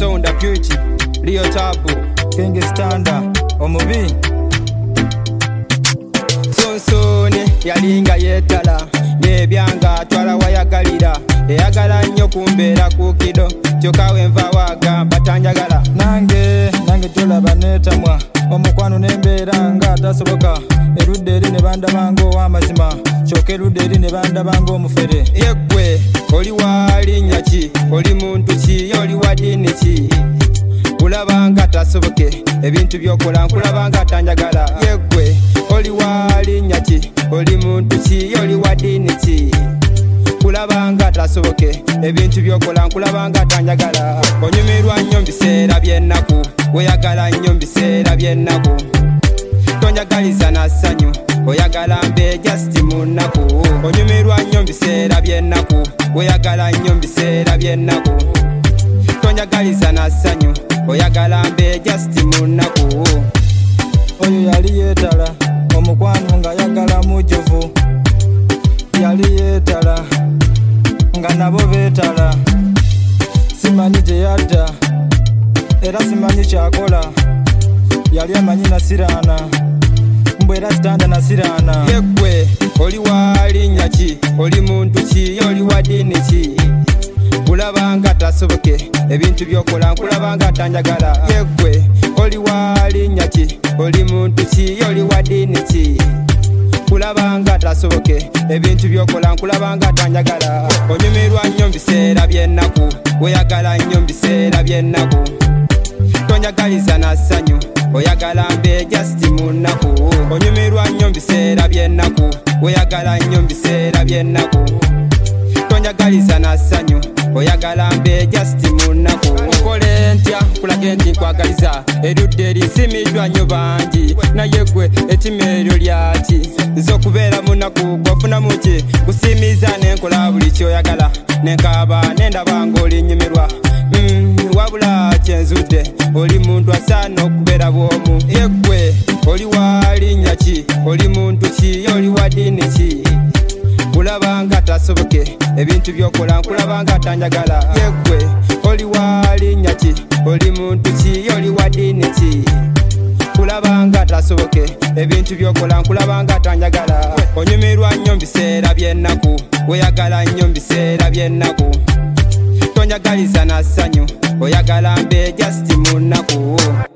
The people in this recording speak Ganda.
Sonda Beauty, Leo Tabu, King Standard, Omubi Sonsone, yalinga yetala Yebyanga twala wayagalira eyagala nnyo kumbeera kukido kyokka wenva wagamba tanjagala nange tolaba netamwa omukwano nembeera nga atasoboka erudde eri ne bandabanga ow'amazima kyokka erudde eri ne bandabanga omufere yeggwe oli wa linnya ki oli muntu ki oli wa ddiini ki kulabanga tasoboke ebintu byokola nkulabanga tanjagala yeggwe oli wa linnya ki oli muntu ki oli wa ddiini ki kulabanga tasoboke ebintu byokola nkulabanga tanjagala onyumirwa nnyo mbiseera by'ennaku oyagala nnyo mbiseera by'ennaku tonjagaliza na ssanyu oyagala mbe just mu nnaku onyumirwa nnyo mbiseera by'ennaku oyagala nnyo mbiseera by'ennaku tonjagaliza na ssanyu oyagala mbe just mu nnaku oyo yali yeetala omukwano nga yagala mujjuvu yali yeetala nga nabo beetala simanyi gye yadda era simanyi kyakola yali amanyi nasiraana mbwe era sitanda nasiraana yeggwe oli wa linnya ki oli muntu ki oli wa ddiini ki kulabanga tasoboke ebintu byokola nkulabanga tanjagala yeggwe oli wa linnya ki oli muntu ki oli wa ddiini ki kulabanga tasoboke ebintu byokola nkulabanga tanjagala onyumirwa nnyo mbiseera by'ennaku oyagala nnyo mbiseera by'ennaku tonjagaliza na ssanyu oyagala mbe just mu nnaku onyumirwa nnyo mbiseera by'ennaku oyagala nnyo mbiseera by'ennaku tonjagaliza na ssanyu oyagala mbe just mu nnaku nkole ntya kulage nti nkwagaliza erudde erisimiddwa nnyo bangi naye gwe ettima eryo lyaki nze okubeera mu nnaku gwafunamu ki kusimiza nenkola buli kyoyagala nenkaaba nendaba ng'olinyumirwa wabula kyenzudde oli muntu asaana okubeera bw'omu yeggwe oli wa linnya ki oli muntu ki oli wa ddiini ki kulabanga tasoboke ebintu byokola nkulabanga tanjagala yeggwe oli wa linnya ki oli muntu ki oli wa ddiini ki kulabanga tasoboke ebintu byokola nkulabanga tanjagala onyumirwa nnyo mbiseera by'ennaku oyagala nnyo mbiseera by'ennaku tonjagaliza na ssanyu oyagala mbe just mu nnaku